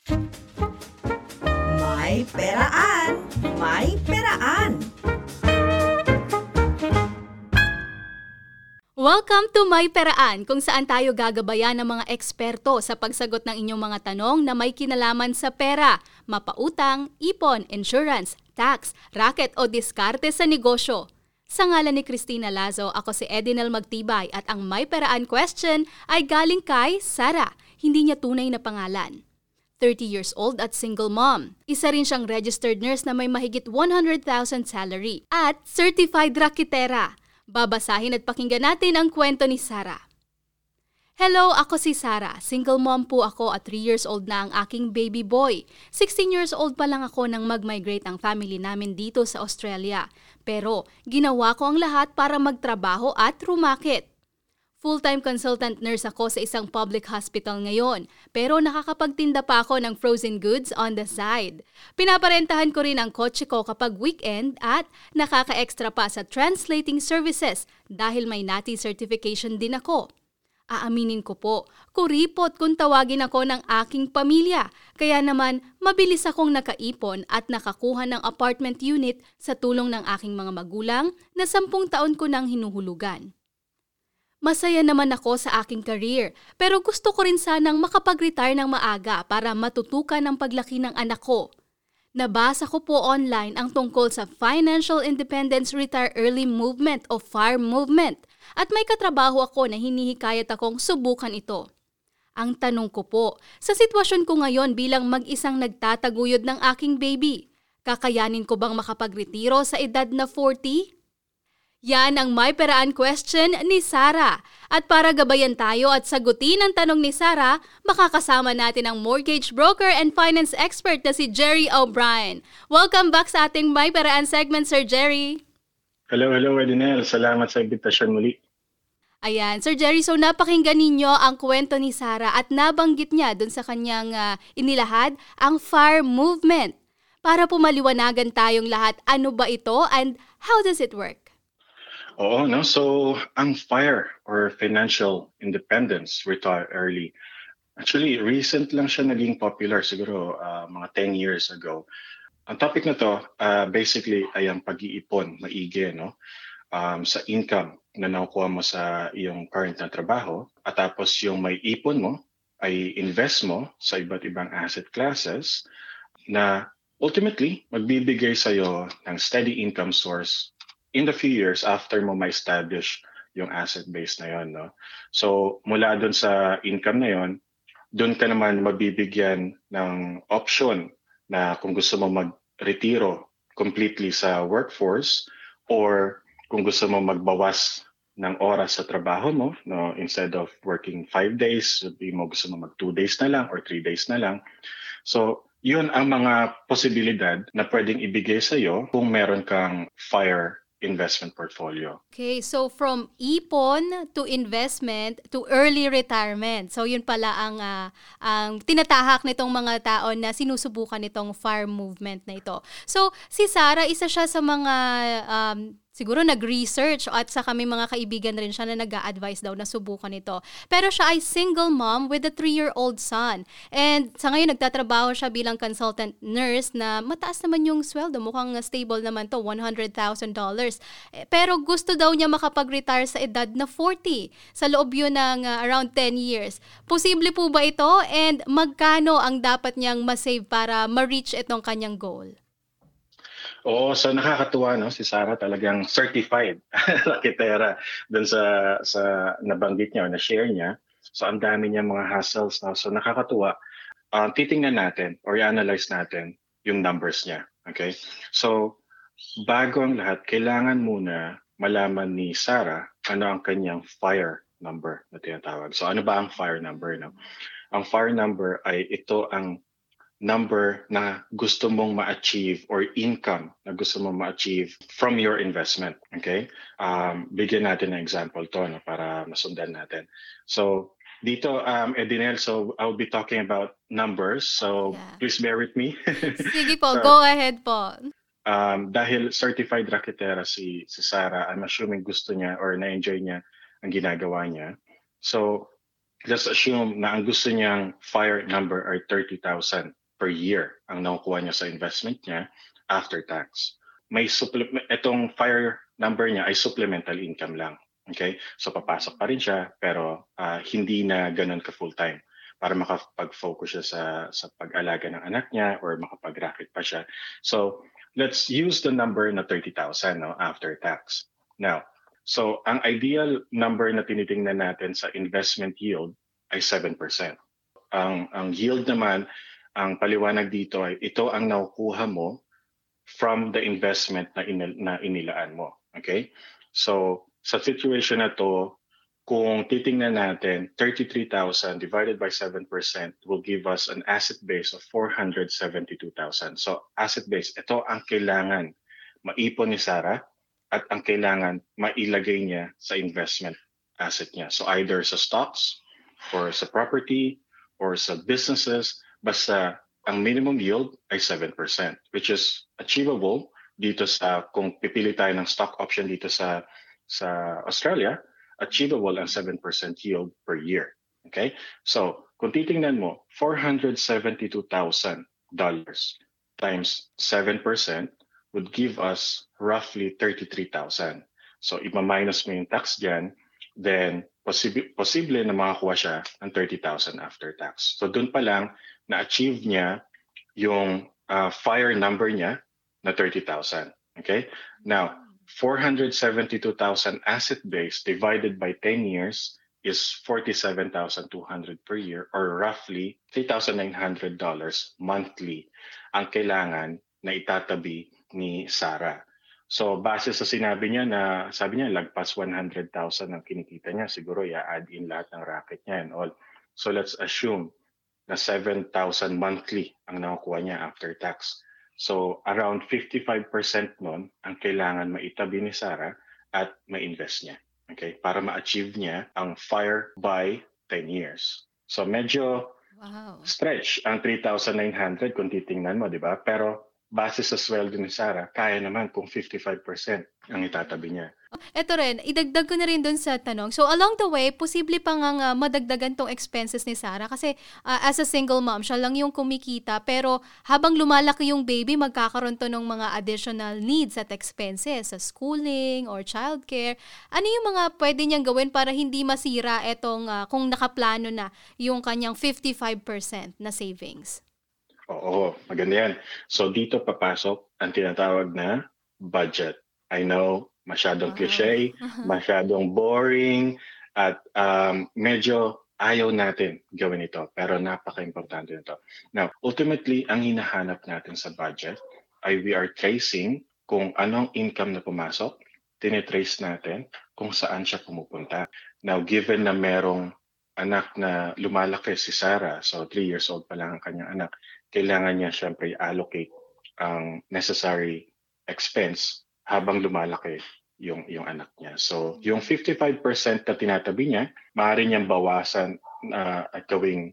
May peraan! May peraan! Welcome to My Peraan, kung saan tayo gagabayan ng mga eksperto sa pagsagot ng inyong mga tanong na may kinalaman sa pera, mapautang, ipon, insurance, tax, racket o diskarte sa negosyo. Sa ngalan ni Cristina Lazo, ako si Edinel Magtibay at ang My Peraan question ay galing kay Sara, hindi niya tunay na pangalan. 30 years old at single mom. Isa rin siyang registered nurse na may mahigit 100,000 salary at certified raketera. Babasahin at pakinggan natin ang kwento ni Sara. Hello, ako si Sara. Single mom po ako at 3 years old na ang aking baby boy. 16 years old pa lang ako nang mag-migrate ang family namin dito sa Australia. Pero ginawa ko ang lahat para magtrabaho at rumakit. Full-time consultant nurse ako sa isang public hospital ngayon, pero nakakapagtinda pa ako ng frozen goods on the side. Pinaparentahan ko rin ang kotse ko kapag weekend at nakaka-extra pa sa translating services dahil may NATI certification din ako. Aaminin ko po, kuripot kung tawagin ako ng aking pamilya, kaya naman mabilis akong nakaipon at nakakuha ng apartment unit sa tulong ng aking mga magulang na 10 taon ko nang hinuhulugan. Masaya naman ako sa aking career, pero gusto ko rin sanang makapag-retire ng maaga para matutukan ang paglaki ng anak ko. Nabasa ko po online ang tungkol sa Financial Independence Retire Early Movement o FIRE movement at may katrabaho ako na hinihikayat akong subukan ito. Ang tanong ko po, sa sitwasyon ko ngayon bilang mag-isang nagtataguyod ng aking baby, kakayanin ko bang makapag-retiro sa edad na 40? Yan ang may peraan question ni Sara. At para gabayan tayo at sagutin ang tanong ni Sara, makakasama natin ang mortgage broker and finance expert na si Jerry O'Brien. Welcome back sa ating may peraan segment, Sir Jerry. Hello, Edinel. Salamat sa imbitasyon muli. Ayan, Sir Jerry, so napakinggan ninyo ang kwento ni Sara at nabanggit niya dun sa kanyang inilahad ang FIRE movement. Para po maliwanagan tayong lahat, ano ba ito and how does it work? Oo, no? So, ang FIRE or Financial Independence Retire Early, actually, recent lang siya naging popular, siguro mga 10 years ago. Ang topic na to, basically, ay ang pag-iipon, maigi, no? Sa income na nakukuha mo sa iyong current na trabaho, at tapos yung may ipon mo, ay invest mo sa iba't ibang asset classes na ultimately, magbibigay sa'yo ng steady income source in the few years after mo ma-establish yung asset base na yon, no? So, mula dun sa income na yon, dun ka naman mabibigyan ng option na kung gusto mo mag-retiro completely sa workforce or kung gusto mo magbawas ng oras sa trabaho mo, no, instead of working 5 days, sabi mo gusto mo mag 2 days na lang or 3 days na lang. So, yun ang mga posibilidad na pwedeng ibigay sa'yo kung meron kang FIRE investment portfolio. Okay, so from ipon to investment to early retirement. So yun pala ang tinatahak nitong mga tao na sinusubukan nitong FIRE movement na ito. So si Sara, isa siya sa mga siguro nag-research at sa kami mga kaibigan rin siya na nag-a-advise daw na subukan ito. Pero siya ay single mom with a 3-year-old son. And sa ngayon nagtatrabaho siya bilang consultant nurse na mataas naman yung sweldo. Mukhang stable naman to, $100,000. Pero gusto daw niya makapag-retire sa edad na 40. Sa loob yun ng around 10 years. Posible po ba ito? And magkano ang dapat niyang masave para ma-reach itong kanyang goal? Oo, so nakakatuwa, no? Si Sara talagang certified raketera dun sa nabanggit niya o na-share niya. So ang dami niya mga hassles, no? So nakakatuwa. Titingnan natin or i-analyze natin yung numbers niya. Okay? So bago ang lahat, kailangan muna malaman ni Sara ano ang kanyang FIRE number na tinatawag. So ano ba ang FIRE number? No? Ang FIRE number ay ito ang number na gusto mong ma-achieve or income na gusto mong ma-achieve from your investment. Okay? Bigyan natin ng example to, no, para masundan natin. So, dito, Edinel, so I'll be talking about numbers. So, please bear with me. Sige po, go ahead po. Dahil certified raketera si Sara, I'm assuming gusto niya or na-enjoy niya ang ginagawa niya. So, let's assume na ang gusto niyang FIRE number ay 30,000 per year ang nakukuha niya sa investment niya after tax. Itong FIRE number niya ay supplemental income lang. Okay? So papasok pa rin siya pero hindi na ganun ka full-time para makapag-focus siya sa pag-alaga ng anak niya or makapag-racket pa siya. So let's use the number na 30,000 after tax. Now, so ang ideal number na tinitingnan natin sa investment yield ay 7%. Ang yield naman, ang paliwanag dito ay ito ang nakukuha mo from the investment na inilaan mo. Okay? So sa situation na to, kung titingnan natin, 33,000 divided by 7% will give us an asset base of 472,000. So asset base, ito ang kailangan maipon ni Sarah at ang kailangan mailagay niya sa investment asset niya. So either sa stocks or sa property or sa businesses, basta ang minimum yield ay 7%, which is achievable dito kung pipili tayo ng stock option dito sa Australia, achievable ang 7% yield per year. Okay? So, kung titingnan mo, $472,000 times 7% would give us roughly 33,000. So, ipa-minus mo yung tax dyan, then posible na makakuha siya ng 30,000 after tax. So, dun pa lang, na-achieve niya yung FIRE number niya na 30,000. Okay? Now, 472,000 asset base divided by 10 years is 47,200 per year or roughly $3,900 monthly ang kailangan na itatabi ni Sarah. So base sa sinabi niya na sabi niya lagpas 100,000 ang kinikita niya, siguro i-add in lahat ng racket niya and all. So let's assume na 7,000 monthly ang nakukuha niya after tax. So around 55% nun ang kailangan maitabi ni Sarah at ma-invest niya. Okay? Para ma-achieve niya ang FIRE by 10 years. So medyo stretch ang 3,900 kung titingnan mo, di ba? Pero base sa sweldo ni Sarah, kaya naman kung 55% ang itatabi niya. Ito rin, idagdag ko na rin dun sa tanong. So along the way, posible pa nga madagdagan tong expenses ni Sarah kasi as a single mom, siya lang yung kumikita. Pero habang lumalaki yung baby, magkakaroon to ng mga additional needs at expenses sa schooling or childcare. Ano yung mga pwede niyang gawin para hindi masira etong kung nakaplano na yung kanyang 55% na savings? Oo, maganda yan. So dito papasok ang tinatawag na budget. I know, masyadong cliche, masyadong boring, at medyo ayaw natin gawin ito. Pero napaka-importante nito. Now, ultimately, ang hinahanap natin sa budget ay we are tracing kung anong income na pumasok, tinitrace natin kung saan siya pumupunta. Now, given na merong anak na lumalaki si Sarah, so 3 years old pa lang ang kanyang anak, kailangan niya syempre allocate ang necessary expense habang lumalaki yung anak niya. So, yung 55% na tinatabi niya, maaari niyang bawasan at gawing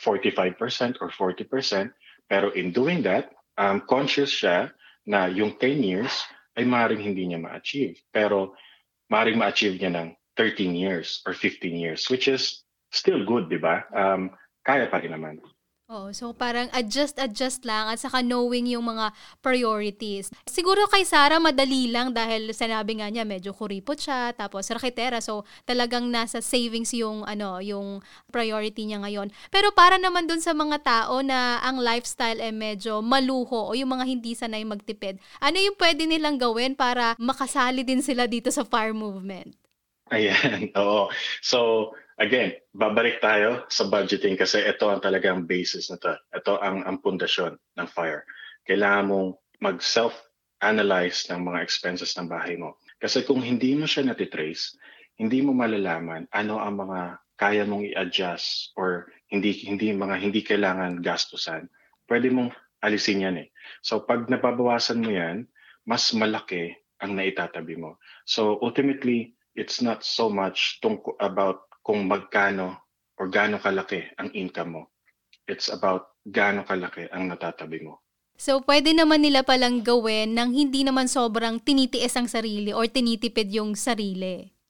45% or 40%. Pero in doing that, conscious siya na yung 10 years ay maaaring hindi niya ma-achieve. Pero maaaring ma-achieve niya ng 13 years or 15 years, which is still good, di ba? Kaya pa rin naman. Oh, so parang adjust lang at saka knowing yung mga priorities. Siguro kay Sarah madali lang dahil sinabi nga niya medyo kuripot siya tapos raketera, so talagang nasa savings yung yung priority niya ngayon. Pero para naman dun sa mga tao na ang lifestyle ay medyo maluho o yung mga hindi sanay magtipid, ano yung pwede nilang gawin para makasali din sila dito sa FIRE movement? Ayan, oo. So again, babalik tayo sa budgeting kasi ito ang talagang basis na to. Ito ang pundasyon ng FIRE. Kailangan mong mag-self-analyze ng mga expenses ng bahay mo. Kasi kung hindi mo siya natitrace, hindi mo malalaman ano ang mga kaya mong i-adjust or hindi kailangan gastusan. Pwede mong alisin yan eh. So pag nababawasan mo yan, mas malaki ang naitatabi mo. So ultimately, it's not so much about kung magkano or gaano kalaki ang income mo. It's about gaano kalaki ang natatabi mo. So, pwede naman nila palang gawin nang hindi naman sobrang tinitiis ang sarili or tinitipid yung sarili.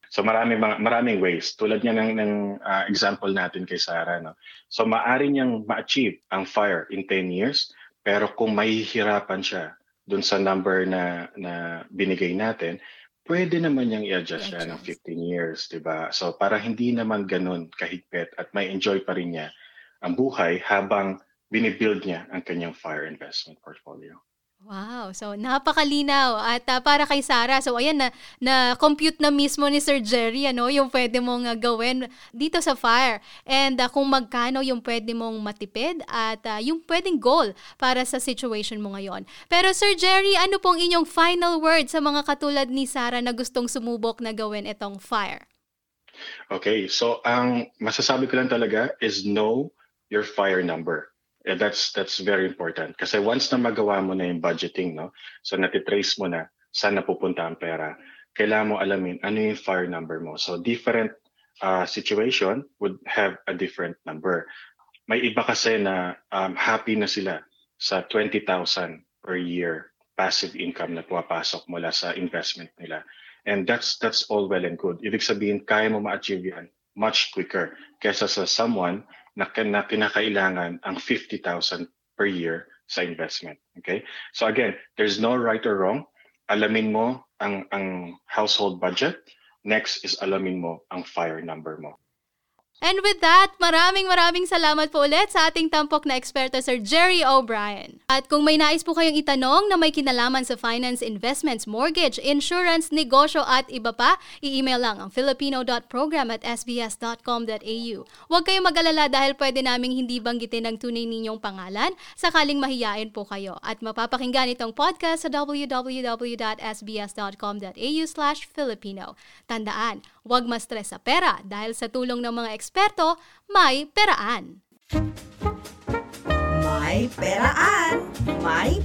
So maraming ways. Tulad niya ng example natin kay Sarah, no? So maaari niyang ma-achieve ang FIRE in 10 years, pero kung mahihirapan siya dun sa number na binigay natin, pwede naman niyang i-adjust siya ng 15 years, 'di ba? So para hindi naman ganun kahigpit at may enjoy pa rin niya ang buhay habang binibuild niya ang kanyang FIRE investment portfolio. Wow, so napakalinaw at para kay Sarah, so ayan na-compute na mismo ni Sir Jerry yung pwede mong gawin dito sa FIRE and kung magkano yung pwede mong matipid at yung pwedeng goal para sa situation mo ngayon. Pero Sir Jerry, ano pong inyong final word sa mga katulad ni Sarah na gustong sumubok na gawin itong FIRE? Okay, so ang masasabi ko lang talaga is know your FIRE number. Yeah, that's very important kasi once na magawa mo na yung budgeting, no? So natitrace mo na saan napupunta ang pera, kailangan mo alamin ano yung FIRE number mo. So different situation would have a different number. May iba kasi na happy na sila sa 20,000 per year passive income na pumapasok mula sa investment nila. And that's all well and good. Ibig sabihin, kaya mo ma-achieve yan much quicker kaysa sa someone na kinakailangan ang 50,000 per year sa investment. Okay? So again, there's no right or wrong. Alamin mo ang household budget. Next is alamin mo ang FIRE number mo. And with that, maraming salamat po ulit sa ating tampok na eksperto, Sir Jerry O'Brien. At kung may nais po kayong itanong na may kinalaman sa finance, investments, mortgage, insurance, negosyo at iba pa, i-email lang ang filipino.program@sbs.com.au. Huwag kayong mag-alala dahil pwede naming hindi banggitin ang tunay ninyong pangalan sakaling mahiyain po kayo. At mapapakinggan itong podcast sa www.sbs.com.au/Filipino. Tandaan, huwag ma-stress sa pera dahil sa tulong ng mga eksperto, may peraan. May peraan! May